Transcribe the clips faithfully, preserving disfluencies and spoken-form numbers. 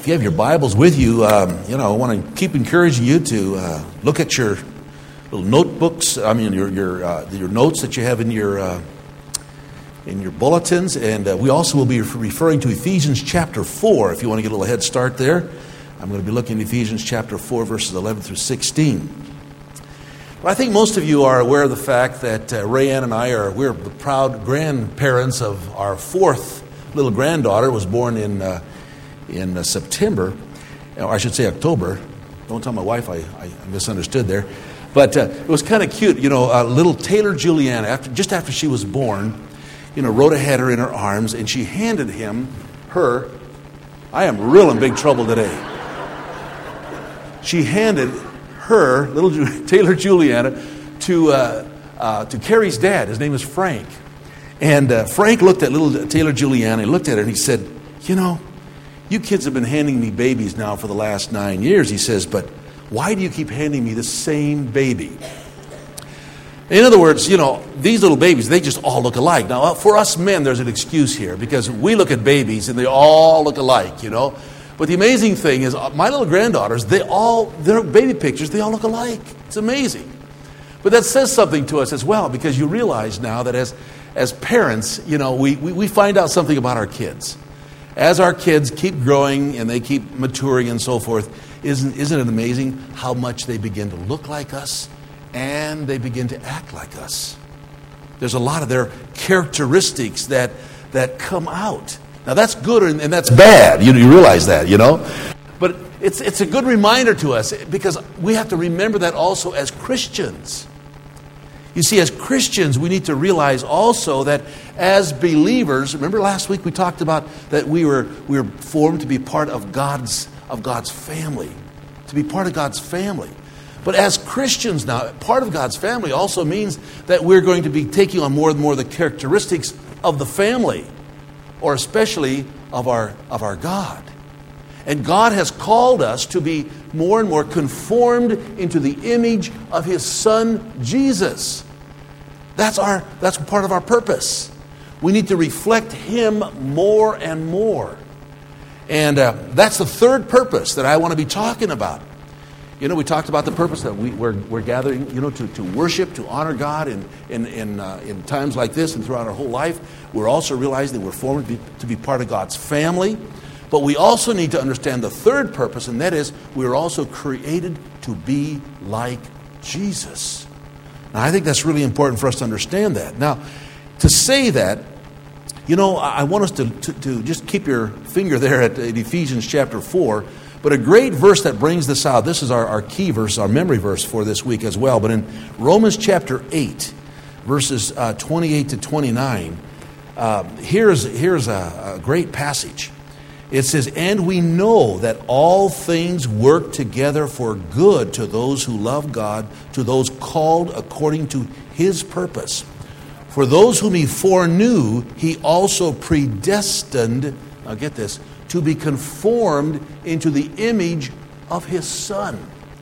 if you have your Bibles with you, um, you know, I want to keep encouraging you to uh, look at your little notebooks. I mean, your your uh, your notes that you have in your uh, in your bulletins, and uh, we also will be referring to Ephesians chapter four. If you want to get a little head start there, I'm going to be looking at Ephesians chapter four, verses eleven through sixteen. Well, I think most of you are aware of the fact that uh, Rayanne and I are we're the proud grandparents of our fourth little granddaughter. Was born in. Uh, in uh, September, or I should say October. Don't tell my wife I, I misunderstood there. But uh, it was kind of cute. You know, uh, little Taylor Juliana, after, just after she was born, you know, Rhoda had her in her arms, and she handed him, her, I am real in big trouble today. She handed her, little Ju- Taylor Juliana, to, uh, uh, to Carrie's dad. His name is Frank. And uh, Frank looked at little Taylor Juliana, he looked at her, and he said, you know, you kids have been handing me babies now for the last nine years, he says, but why do you keep handing me the same baby? In other words, you know, these little babies, they just all look alike. Now, for us men, there's an excuse here because we look at babies and they all look alike, you know. But the amazing thing is my little granddaughters, they all, their baby pictures, they all look alike. It's amazing. But that says something to us as well because you realize now that as, as parents, you know, we, we, we find out something about our kids. As our kids keep growing and they keep maturing and so forth, isn't, isn't it amazing how much they begin to look like us and they begin to act like us? There's a lot of their characteristics that, that come out. Now that's good and, and that's bad. You, you realize that, you know? But it's, it's a good reminder to us because we have to remember that also as Christians. You see, as Christians, we need to realize also that as believers, remember last week we talked about that we were we were formed to be part of God's of God's family, to be part of God's family. But as Christians now, part of God's family also means that we're going to be taking on more and more the characteristics of the family, or especially of our of our God. And God has called us to be more and more conformed into the image of His Son, Jesus. That's our that's part of our purpose. We need to reflect Him more and more. And uh, that's the third purpose that I want to be talking about. You know, we talked about the purpose that we, we're, we're gathering, you know, to, to worship, to honor God in, in, in, uh, in times like this and throughout our whole life. We're also realizing that we're formed to be, to be part of God's family. But we also need to understand the third purpose, and that is we are also created to be like Jesus. Now, I think that's really important for us to understand that. Now, to say that, you know, I want us to, to, to just keep your finger there at, at Ephesians chapter four. But a great verse that brings this out, this is our, our key verse, our memory verse for this week as well. But in Romans chapter eight, verses uh, twenty-eight to twenty-nine, uh, here's, here's a, a great passage. It says, and we know that all things work together for good to those who love God, to those called according to His purpose. For those whom He foreknew, He also predestined, now get this, to be conformed into the image of His Son.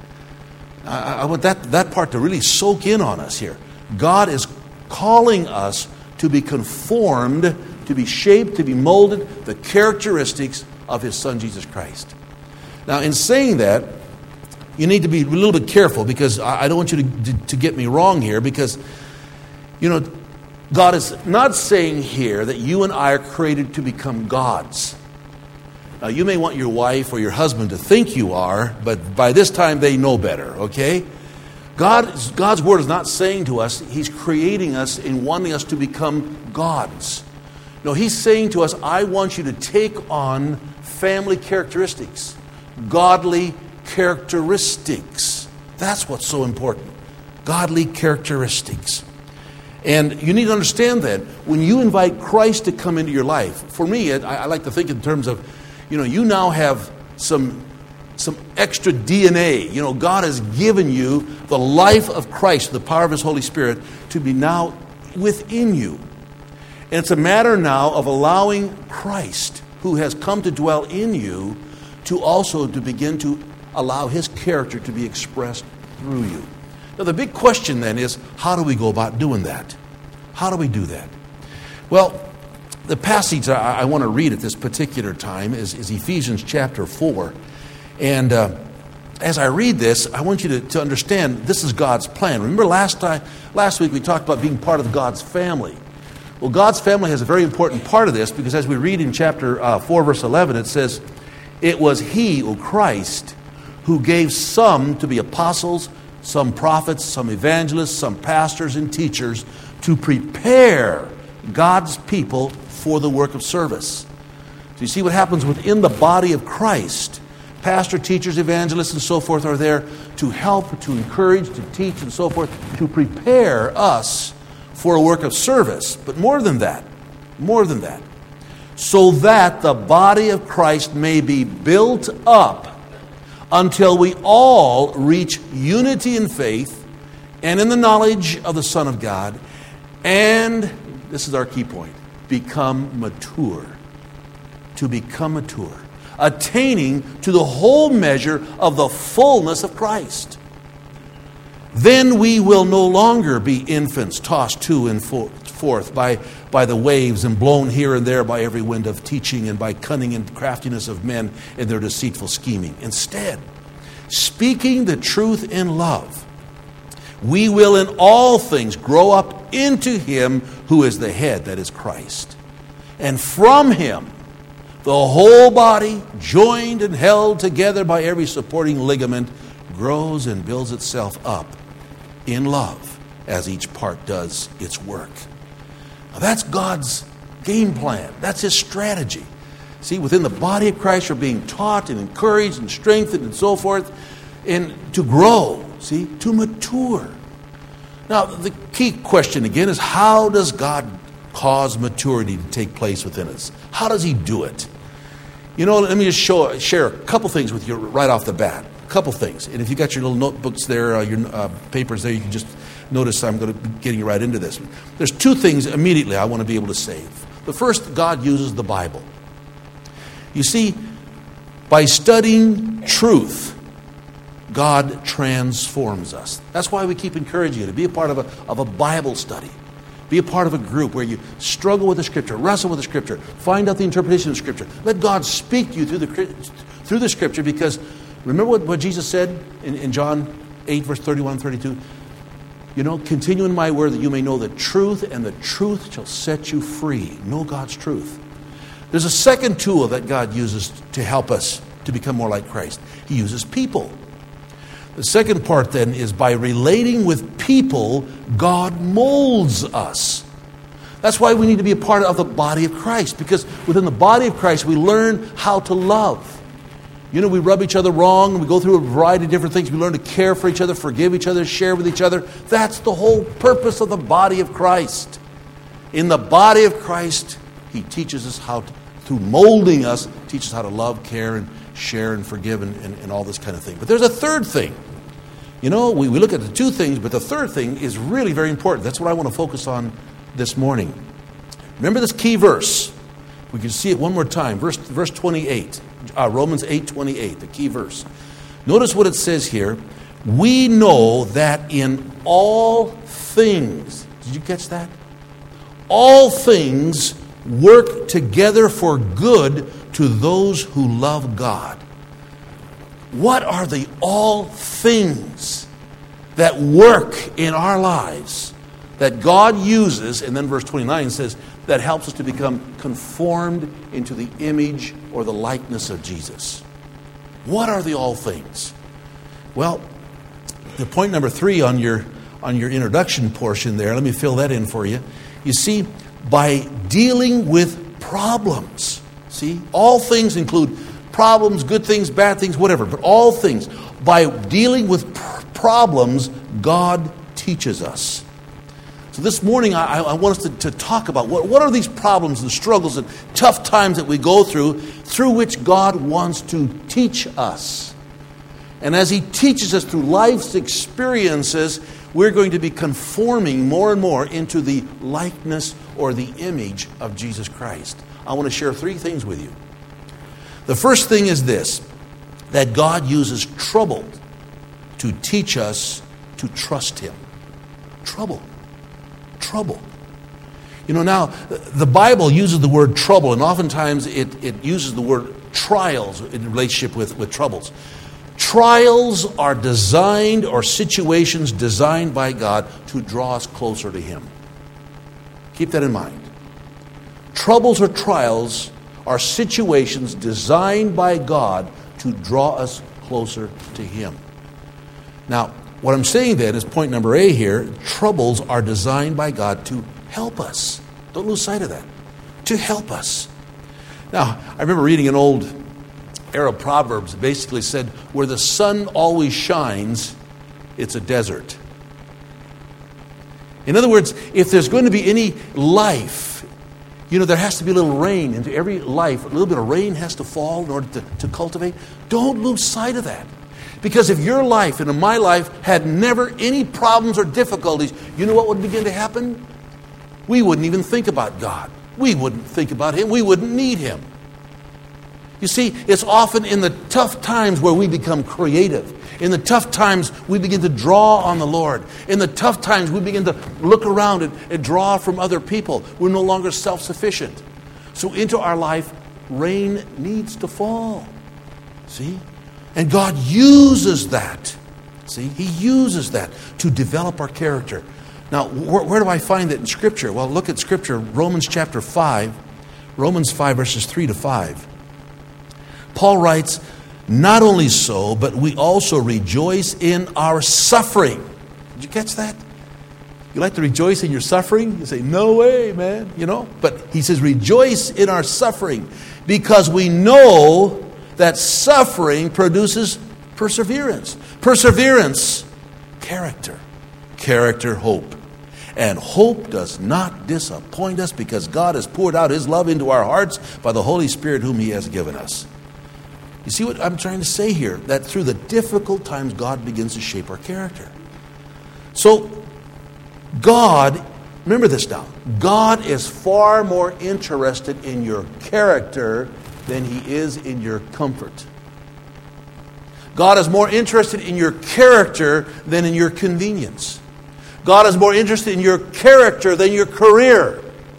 I, I want that, that part to really soak in on us here. God is calling us to be conformed, to be shaped, to be molded, the characteristics of His Son, Jesus Christ. Now, in saying that, you need to be a little bit careful because I don't want you to, to, to get me wrong here because, you know, God is not saying here that you and I are created to become gods. Now, you may want your wife or your husband to think you are, but by this time they know better, okay? God, God's Word is not saying to us He's creating us and wanting us to become gods. No, He's saying to us, I want you to take on family characteristics, godly characteristics. That's what's so important. Godly characteristics. And you need to understand that when you invite Christ to come into your life, for me, I, I like to think in terms of, you know, you now have some, some extra D N A. You know, God has given you the life of Christ, the power of His Holy Spirit, to be now within you. And it's a matter now of allowing Christ, who has come to dwell in you, to also to begin to allow His character to be expressed through you. Now, the big question then is, how do we go about doing that? How do we do that? Well, The passage I, I want to read at this particular time is, is Ephesians chapter four. And uh, as I read this, I want you to, to understand this is God's plan. Remember last time, last week we talked about being part of God's family. Well, God's family has a very important part of this, because as we read in chapter uh, four, verse eleven, it says, "It was He, O Christ, who gave some to be apostles, some prophets, some evangelists, some pastors and teachers, to prepare God's people for the work of service." So you see what happens within the body of Christ. Pastor, teachers, evangelists, and so forth are there to help, to encourage, to teach, and so forth, to prepare us for a work of service. But more than that, more than that, so that the body of Christ may be built up until we all reach unity in faith and in the knowledge of the Son of God, and, this is our key point, become mature. To become mature. Attaining to the whole measure of the fullness of Christ. Then we will no longer be infants tossed to and forth by, by the waves and blown here and there by every wind of teaching and by cunning and craftiness of men in their deceitful scheming. Instead, speaking the truth in love, we will in all things grow up into Him who is the head, that is Christ. And from Him, the whole body, joined and held together by every supporting ligament, grows and builds itself up in love as each part does its work. Now that's God's game plan. That's His strategy. See, within the body of Christ, you're being taught and encouraged and strengthened and so forth, and to grow, see, to mature. Now, the key question again is, how does God cause maturity to take place within us? How does He do it? You know, let me just show, share a couple things with you right off the bat. A couple things. And if you got your little notebooks there, uh, your uh, papers there, you can just notice I'm going to be getting you right into this. There's two things immediately I want to be able to say. The first, God uses the Bible. You see, by studying truth, God transforms us. That's why we keep encouraging you to be a part of a, of a Bible study. Be a part of a group where you struggle with the Scripture, wrestle with the Scripture, find out the interpretation of the Scripture. Let God speak to you through the, through the Scripture, because remember what, what Jesus said in, in John eight, verse thirty-one and thirty-two? You know, continue in my word that you may know the truth, and the truth shall set you free. Know God's truth. There's a second tool that God uses to help us to become more like Christ. He uses people. The second part then is by relating with people, God molds us. That's why we need to be a part of the body of Christ, because within the body of Christ we learn how to love. You know, we rub each other wrong, we go through a variety of different things. We learn to care for each other, forgive each other, share with each other. That's the whole purpose of the body of Christ. In the body of Christ, He teaches us how to, through molding us, teaches us how to love, care, and share and forgive and, and, and all this kind of thing. But there's a third thing. You know, we, we look at the two things, but the third thing is really very important. That's what I want to focus on this morning. Remember this key verse. We can see it one more time. Verse, verse twenty-eight. Uh, Romans eight twenty-eight, the key verse. Notice what it says here. We know that in all things, did you catch that? All things work together for good to those who love God. What are the all things that work in our lives that God uses, and then verse twenty-nine says, that helps us to become conformed into the image or the likeness of Jesus? What are the all things? Well, the point number three on your, on your introduction portion there, let me fill that in for you. You see, by dealing with problems. See, all things include problems, good things, bad things, whatever, but all things. By dealing with pr- problems, God teaches us. So this morning, I, I want us to, to talk about what, what are these problems and struggles and tough times that we go through, through which God wants to teach us. And as He teaches us through life's experiences, we're going to be conforming more and more into the likeness or the image of Jesus Christ. I want to share three things with you. The first thing is this, that God uses trouble to teach us to trust Him. Trouble. Trouble. You know, now, the Bible uses the word trouble, and oftentimes it, it uses the word trials in relationship with, with troubles. Trials are designed, or situations designed by God to draw us closer to Him. Keep that in mind. Troubles or trials are situations designed by God to draw us closer to Him. Now, what I'm saying then is point number A here, troubles are designed by God to help us. Don't lose sight of that. To help us. Now, I remember reading an old Arab Proverbs that basically said, where the sun always shines, it's a desert. In other words, if there's going to be any life, you know, there has to be a little rain. Into every life, a little bit of rain has to fall in order to, to cultivate. Don't lose sight of that. Because if your life and my life had never any problems or difficulties, you know what would begin to happen? We wouldn't even think about God. We wouldn't think about Him. We wouldn't need Him. You see, it's often in the tough times where we become creative. In the tough times, we begin to draw on the Lord. In the tough times, we begin to look around and, and draw from other people. We're no longer self-sufficient. So into our life, rain needs to fall. See? And God uses that. See? He uses that to develop our character. Now, where, where do I find that in Scripture? Well, look at Scripture, Romans chapter five. Romans five, verses three to five. Paul writes, not only so, but we also rejoice in our suffering. Did you catch that? You like to rejoice in your suffering? You say, no way, man. You know? But he says, rejoice in our suffering, because we know that suffering produces perseverance. Perseverance, character. Character, hope. And hope does not disappoint us, because God has poured out His love into our hearts by the Holy Spirit whom He has given us. You see what I'm trying to say here? That through the difficult times, God begins to shape our character. So, God, remember this now, God is far more interested in your character than He is in your comfort. God is more interested in your character than in your convenience. God is more interested in your character than your career.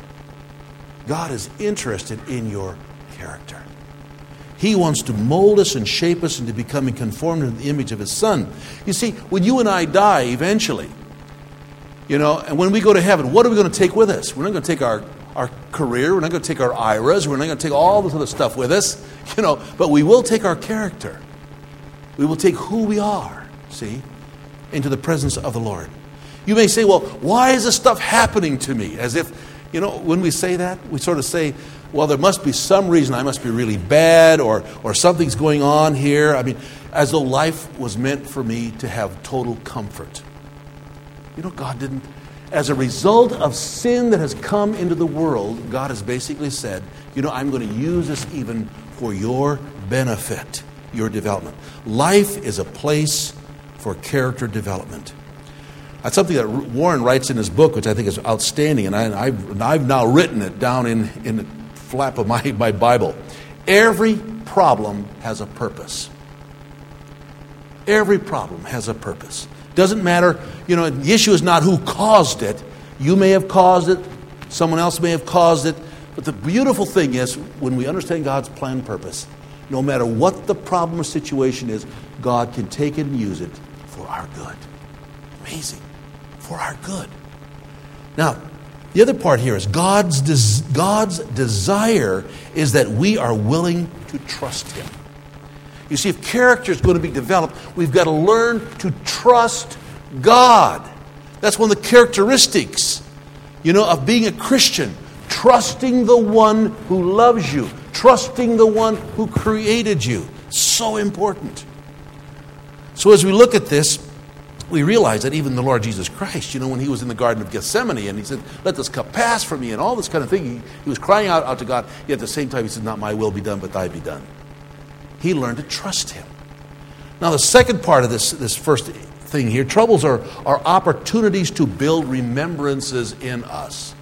God is interested in your character. He wants to mold us and shape us into becoming conformed to the image of His Son. You see, when you and I die eventually, you know, and when we go to heaven, what are we going to take with us? We're not going to take our, our career. We're not going to take our I R As. We're not going to take all this other stuff with us, you know, but we will take our character. We will take who we are, see, into the presence of the Lord. You may say, well, why is this stuff happening to me? As if, you know, when we say that, we sort of say, well, there must be some reason I must be really bad, or or something's going on here. I mean, as though life was meant for me to have total comfort. You know, God didn't. As a result of sin that has come into the world, God has basically said, you know, I'm going to use this even for your benefit, your development. Life is a place for character development. That's something that Warren writes in his book, which I think is outstanding, and I, I've, I've now written it down in, in the flap of my, my Bible. Every problem has a purpose. Every problem has a purpose. Doesn't matter, you know, the issue is not who caused it. You may have caused it, someone else may have caused it, but the beautiful thing is, when we understand God's plan and purpose, no matter what the problem or situation is, God can take it and use it for our good. Amazing. For our good. Now, the other part here is God's des- God's desire is that we are willing to trust Him. You see, if character is going to be developed, we've got to learn to trust God. That's one of the characteristics, you know, of being a Christian. Trusting the one who loves you. Trusting the one who created you. So important. So as we look at this, we realize that even the Lord Jesus Christ, you know, when He was in the Garden of Gethsemane and He said, let this cup pass from me and all this kind of thing, he, he was crying out, out to God, yet at the same time He said, not my will be done, but Thy be done. He learned to trust Him. Now the second part of this, this first thing here, troubles are, are opportunities to build remembrances in us.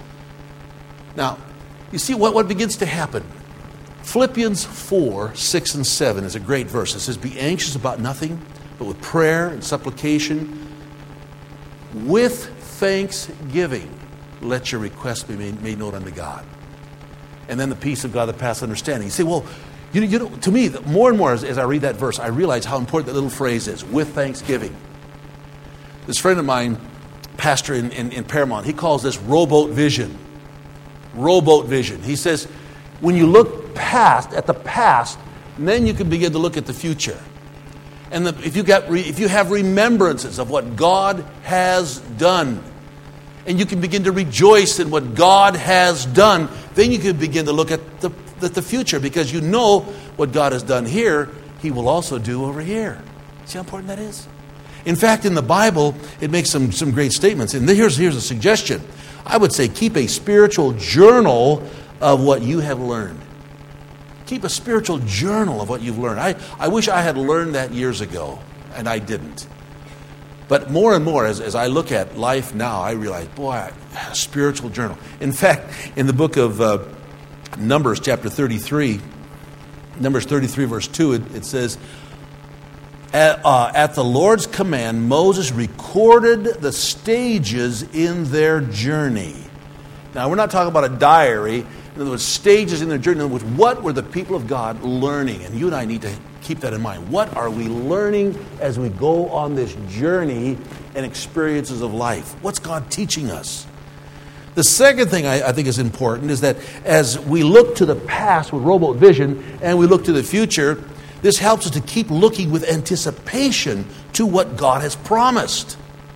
Now, you see what, what begins to happen. Philippians four, six, and seven is a great verse. It says, be anxious about nothing, but with prayer and supplication, with thanksgiving, let your request be made, made known unto God. And then the peace of God that passes understanding. You say, well, you, you know, to me, more and more as, as I read that verse, I realize how important that little phrase is, with thanksgiving. This friend of mine, pastor in, in, in Paramount, he calls this rowboat vision. Rowboat vision. He says, when you look past, at the past, then you can begin to look at the future. And the, if you got, re, if you have remembrances of what God has done, and you can begin to rejoice in what God has done, then you can begin to look at the, at the future, because you know what God has done here, He will also do over here. See how important that is? In fact, in the Bible, it makes some, some great statements. And here's, here's a suggestion. I would say keep a spiritual journal of what you have learned. Keep a spiritual journal of what you've learned. I, I wish I had learned that years ago, and I didn't. But more and more, as, as I look at life now, I realize, boy, a spiritual journal. In fact, in the book of uh, Numbers, chapter thirty-three, Numbers thirty-three, verse two, it, it says, at, uh, at the Lord's command, Moses recorded the stages in their journey. Now, we're not talking about a diary. In other words, stages in their journey. In other words, what were the people of God learning? And you and I need to keep that in mind. What are we learning as we go on this journey and experiences of life? What's God teaching us? The second thing I, I think is important is that as we look to the past with rowboat vision and we look to the future, this helps us to keep looking with anticipation to what God has promised.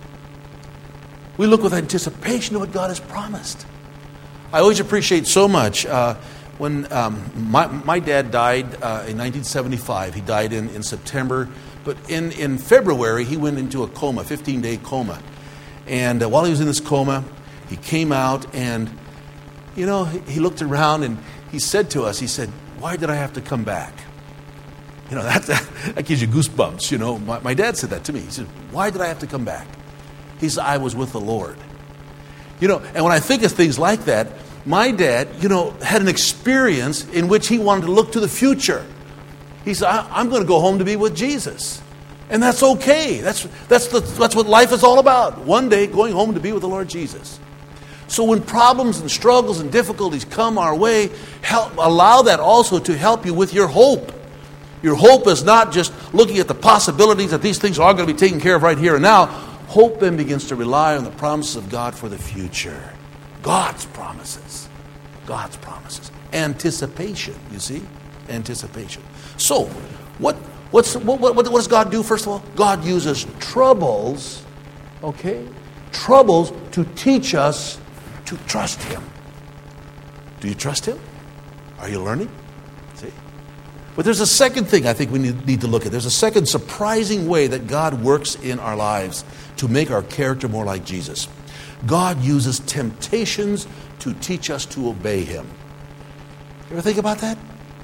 We look with anticipation to what God has promised. I always appreciate so much uh, when um, my, my dad died uh, in nineteen seventy-five. He died in, in September. But in, in February, he went into a coma, fifteen-day coma. And uh, while he was in this coma, he came out and, you know, he, he looked around and he said to us, he said, why did I have to come back? You know, that, that, that gives you goosebumps, you know. My, my dad said that to me. He said, why did I have to come back? He said, I was with the Lord. You know, and when I think of things like that, my dad, you know, had an experience in which he wanted to look to the future. He said, I, I'm going to go home to be with Jesus. And that's okay. That's, that's, the, that's what life is all about. One day, going home to be with the Lord Jesus. So when problems and struggles and difficulties come our way, help, allow that also to help you with your hope. Your hope is not just looking at the possibilities that these things are going to be taken care of right here and now. Hope then begins to rely on the promises of God for the future. God's promises. God's promises. Anticipation, you see? Anticipation. So, what, what's, what, what, what does God do, first of all? God uses troubles, okay? Troubles to teach us to trust Him. Do you trust Him? Are you learning? See? But there's a second thing I think we need, need to look at. There's a second surprising way that God works in our lives to make our character more like Jesus. God uses temptations to teach us to obey Him. You ever think about that?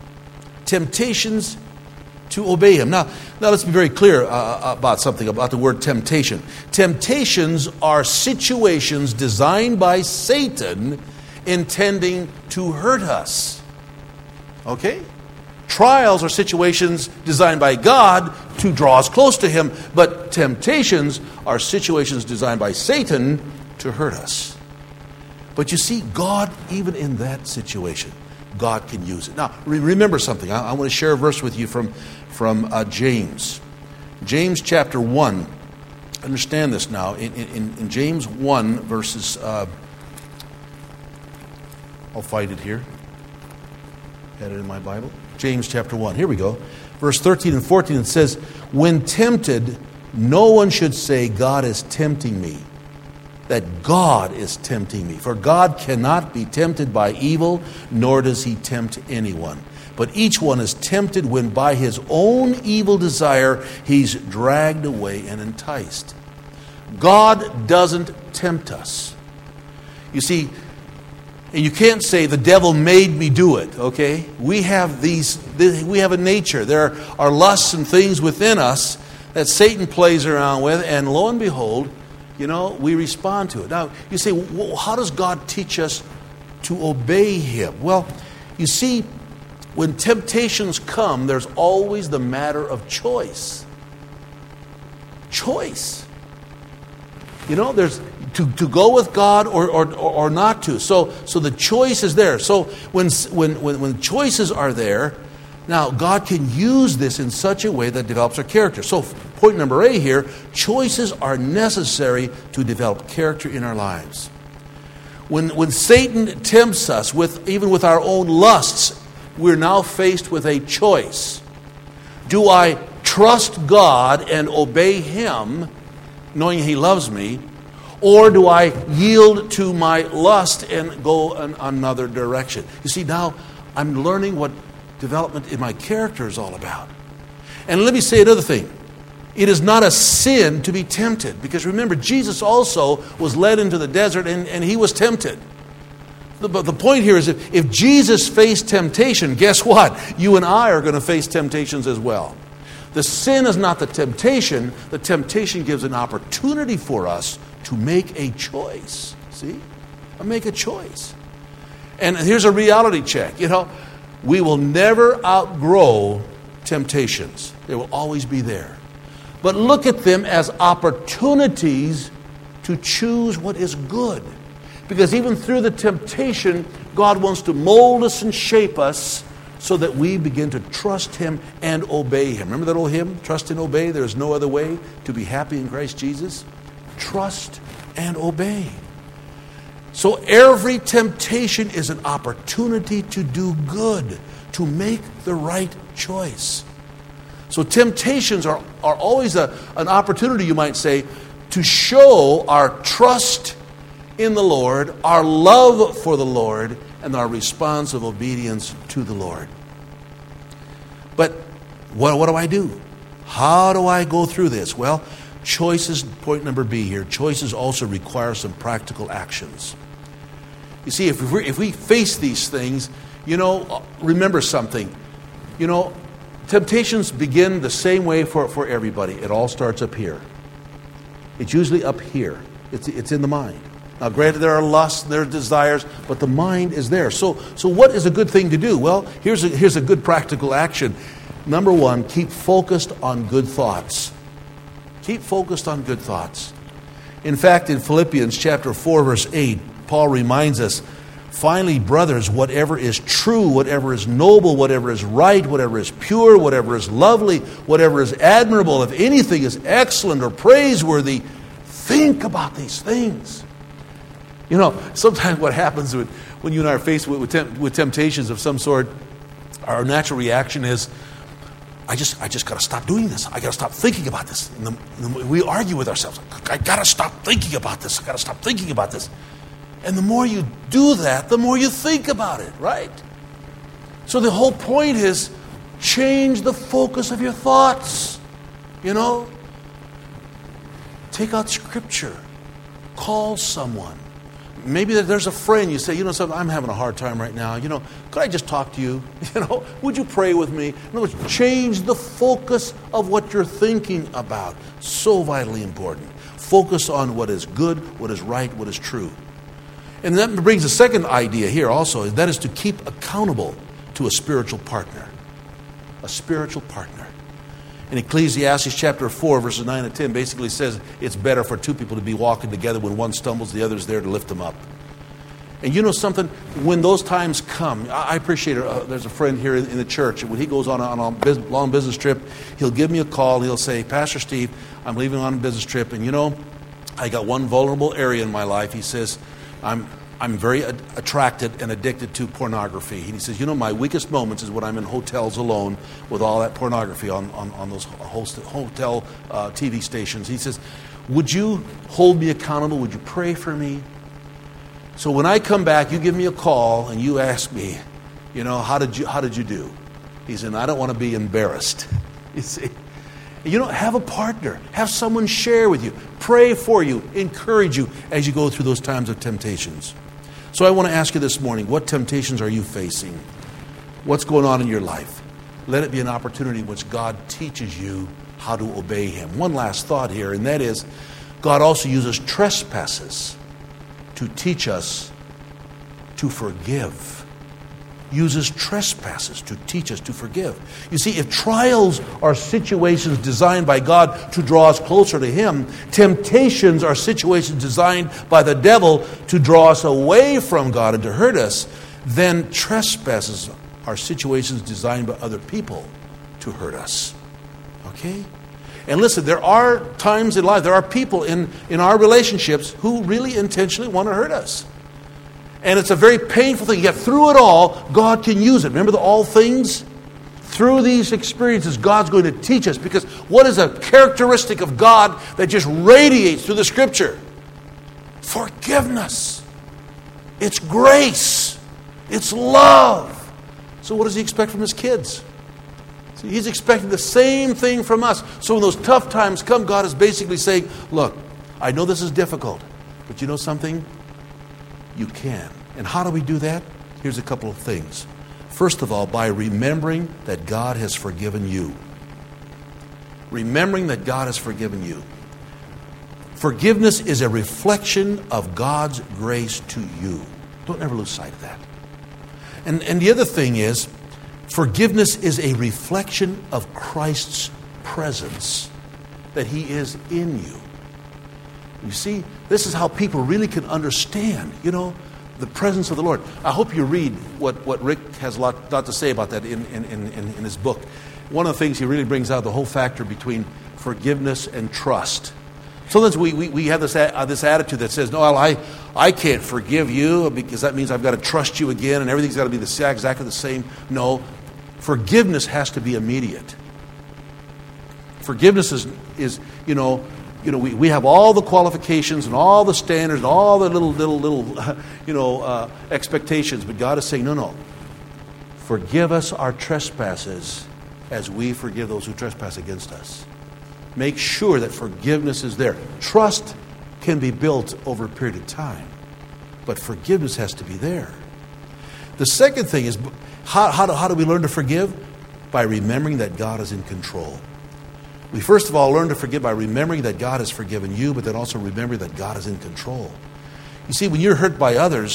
Temptations to obey Him. Now, now let's be very clear uh, about something, about the word temptation. Temptations are situations designed by Satan intending to hurt us. Okay? Trials are situations designed by God to draw us close to Him, but temptations are situations designed by Satan to hurt us. But you see, God, even in that situation, God can use it. Now, re- remember something. I, I want to share a verse with you from, from uh, James. James chapter one. Understand this now. In, in, in James one, verses... Uh, I'll find it here. Had it in my Bible. James chapter one. Here we go. Verse thirteen and fourteen, it says, when tempted, no one should say, God is tempting me. That God is tempting me. For God cannot be tempted by evil, nor does He tempt anyone. But each one is tempted when by his own evil desire he's dragged away and enticed. God doesn't tempt us. You see, and you can't say the devil made me do it, okay? We have these, we have a nature. There are lusts and things within us that Satan plays around with, and lo and behold, you know, we respond to it. Now, you say, well, how does God teach us to obey Him? Well, you see, when temptations come, there's always the matter of choice. Choice. You know, there's to, to go with God or, or, or not to. So, so the choice is there. So when, when, when, when choices are there, now God can use this in such a way that develops our character. So point number A here, choices are necessary to develop character in our lives. When, when Satan tempts us, with even with our own lusts, we're now faced with a choice. Do I trust God and obey Him, knowing He loves me, or do I yield to my lust and go in another direction? You see, now I'm learning what development in my character is all about. And let me say another thing. It is not a sin to be tempted. Because remember, Jesus also was led into the desert and, and He was tempted. But the point here is if, if Jesus faced temptation, guess what? You and I are going to face temptations as well. The sin is not the temptation. The temptation gives an opportunity for us to make a choice. See? I make a choice. And here's a reality check. You know, we will never outgrow temptations. They will always be there. But look at them as opportunities to choose what is good. Because even through the temptation, God wants to mold us and shape us so that we begin to trust Him and obey Him. Remember that old hymn, Trust and Obey? There is no other way to be happy in Christ Jesus. Trust and obey. So every temptation is an opportunity to do good, to make the right choice. So temptations are, are always a, an opportunity, you might say, to show our trust in the Lord, our love for the Lord, and our response of obedience to the Lord. But what, what do I do? How do I go through this? Well, choices, point number B here, choices also require some practical actions. You see, if we if we face these things, you know, remember something. You know, temptations begin the same way for, for everybody. It all starts up here. It's usually up here. It's, it's in the mind. Now, granted, there are lusts, there are desires, but the mind is there. So, so what is a good thing to do? Well, here's a, here's a good practical action. Number one, keep focused on good thoughts. Keep focused on good thoughts. In fact, in Philippians chapter four, verse eight, Paul reminds us, finally, brothers, whatever is true, whatever is noble, whatever is right, whatever is pure, whatever is lovely, whatever is admirable, if anything is excellent or praiseworthy, think about these things. You know, sometimes what happens when, when you and I are faced with, with, temp, with temptations of some sort, our natural reaction is, I just I just got to stop doing this. I got to stop thinking about this. And, the, and the, we argue with ourselves. I got to stop thinking about this. I got to stop thinking about this. And the more you do that, the more you think about it, right? So the whole point is change the focus of your thoughts. You know? Take out Scripture. Call someone. Maybe there's a friend, you say, you know something, I'm having a hard time right now. You know, could I just talk to you? You know, would you pray with me? In other words, change the focus of what you're thinking about. So vitally important. Focus on what is good, what is right, what is true. And that brings a second idea here also, that is to keep accountable to a spiritual partner. A spiritual partner. In Ecclesiastes chapter four, verses nine and ten, basically says it's better for two people to be walking together. When one stumbles, the other is there to lift them up. And you know something? When those times come, I appreciate it. Uh, there's a friend here in, in the church, and when he goes on a, on a business, long business trip, he'll give me a call. He'll say, Pastor Steve, I'm leaving on a business trip, and you know, I got one vulnerable area in my life. He says, I'm I'm very ad- attracted and addicted to pornography. And he says, you know, my weakest moments is when I'm in hotels alone with all that pornography on, on, on those host, hotel uh, T V stations. He says, would you hold me accountable? Would you pray for me? So when I come back, you give me a call and you ask me, you know, how did you how did you do? He said, I don't want to be embarrassed. You see? You don't have a partner. Have someone share with you, pray for you, encourage you as you go through those times of temptations. So I want to ask you this morning, what temptations are you facing? What's going on in your life? Let it be an opportunity in which God teaches you how to obey Him. One last thought here, and that is, God also uses trespasses to teach us to forgive. uses trespasses to teach us to forgive. You see, if trials are situations designed by God to draw us closer to Him, temptations are situations designed by the devil to draw us away from God and to hurt us, then trespasses are situations designed by other people to hurt us. Okay? And listen, there are times in life, there are people in, in our relationships who really intentionally want to hurt us. And it's a very painful thing. Yet through it all, God can use it. Remember the all things? Through these experiences, God's going to teach us. Because what is a characteristic of God that just radiates through the Scripture? Forgiveness. It's grace. It's love. So what does He expect from His kids? See, He's expecting the same thing from us. So when those tough times come, God is basically saying, look, I know this is difficult, but you know something? You can. And how do we do that? Here's a couple of things. First of all, by remembering that God has forgiven you. Remembering that God has forgiven you. Forgiveness is a reflection of God's grace to you. Don't ever lose sight of that. And, and the other thing is, forgiveness is a reflection of Christ's presence, that He is in you. You see, this is how people really can understand, you know, the presence of the Lord. I hope you read what, what Rick has a lot, lot to say about that in, in, in, in his book. One of the things he really brings out, the whole factor between forgiveness and trust. Sometimes we, we, we have this, uh, this attitude that says, no, I, I can't forgive you because that means I've got to trust you again and everything's got to be the, exactly the same. No, forgiveness has to be immediate. Forgiveness is, is you know, You know, we, we have all the qualifications and all the standards and all the little, little, little, uh, you know, uh, expectations. But God is saying, no, no. Forgive us our trespasses as we forgive those who trespass against us. Make sure that forgiveness is there. Trust can be built over a period of time, but forgiveness has to be there. The second thing is, how, how, do, how do we learn to forgive? By remembering that God is in control. We first of all learn to forgive by remembering that God has forgiven you, but then also remembering that God is in control. You see, when you're hurt by others,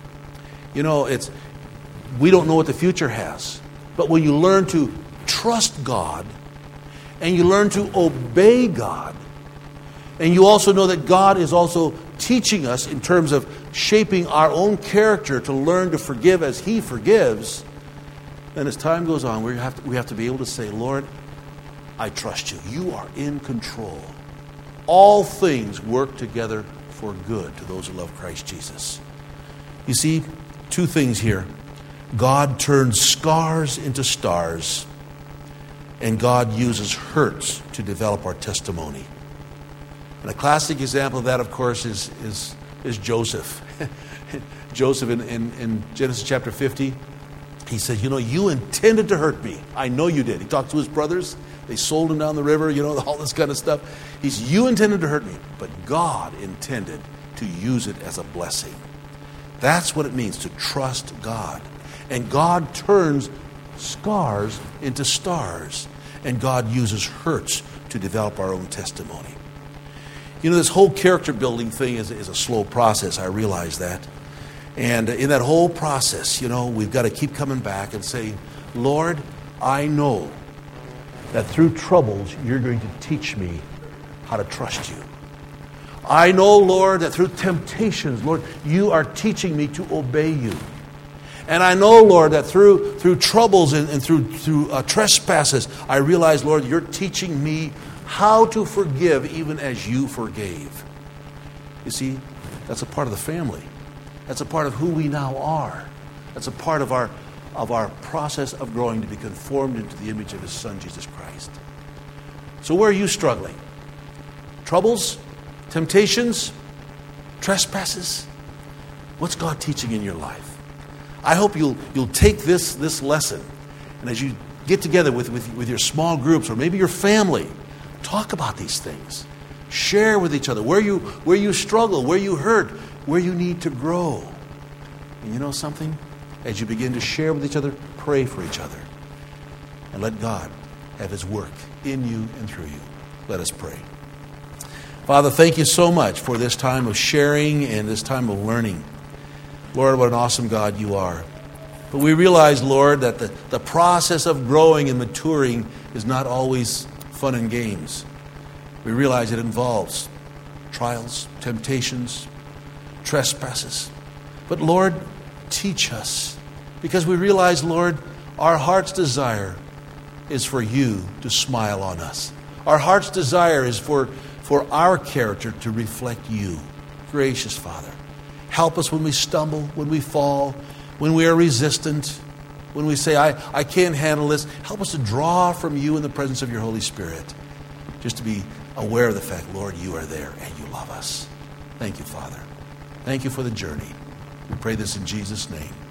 you know, it's we don't know what the future has. But when you learn to trust God, and you learn to obey God, and you also know that God is also teaching us in terms of shaping our own character to learn to forgive as He forgives, then as time goes on, we have to, we have to be able to say, Lord, I trust you. You are in control. All things work together for good to those who love Christ Jesus. You see, two things here. God turns scars into stars, and God uses hurts to develop our testimony. And a classic example of that, of course, is, is, is Joseph. Joseph in, in, in Genesis chapter fifty, he said, you know, you intended to hurt me. I know you did. He talked to his brothers. They sold him down the river, you know, all this kind of stuff. He's, you intended to hurt me, but God intended to use it as a blessing. That's what it means to trust God. And God turns scars into stars. And God uses hurts to develop our own testimony. You know, this whole character building thing is, is a slow process. I realize that. And in that whole process, you know, we've got to keep coming back and saying, Lord, I know that through troubles, you're going to teach me how to trust you. I know, Lord, that through temptations, Lord, you are teaching me to obey you. And I know, Lord, that through through troubles and, and through, through uh, trespasses, I realize, Lord, you're teaching me how to forgive even as you forgave. You see, that's a part of the family. That's a part of who we now are. That's a part of our of our process of growing to be conformed into the image of His Son, Jesus Christ. So where are you struggling? Troubles? Temptations? Trespasses? What's God teaching in your life? I hope you'll you'll take this, this lesson, and as you get together with, with, with your small groups or maybe your family, talk about these things. Share with each other where you where you struggle, where you hurt, where you need to grow. And you know something? As you begin to share with each other, pray for each other. And let God have His work in you and through you. Let us pray. Father, thank you so much for this time of sharing and this time of learning. Lord, what an awesome God you are. But we realize, Lord, that the, the process of growing and maturing is not always fun and games. We realize it involves trials, temptations, trespasses. But Lord, teach us. Because we realize, Lord, our heart's desire is for you to smile on us. Our heart's desire is for, for our character to reflect you. Gracious Father, help us when we stumble, when we fall, when we are resistant, when we say, I, I can't handle this. Help us to draw from you in the presence of your Holy Spirit. Just to be aware of the fact, Lord, you are there and you love us. Thank you, Father. Thank you for the journey. We pray this in Jesus' name.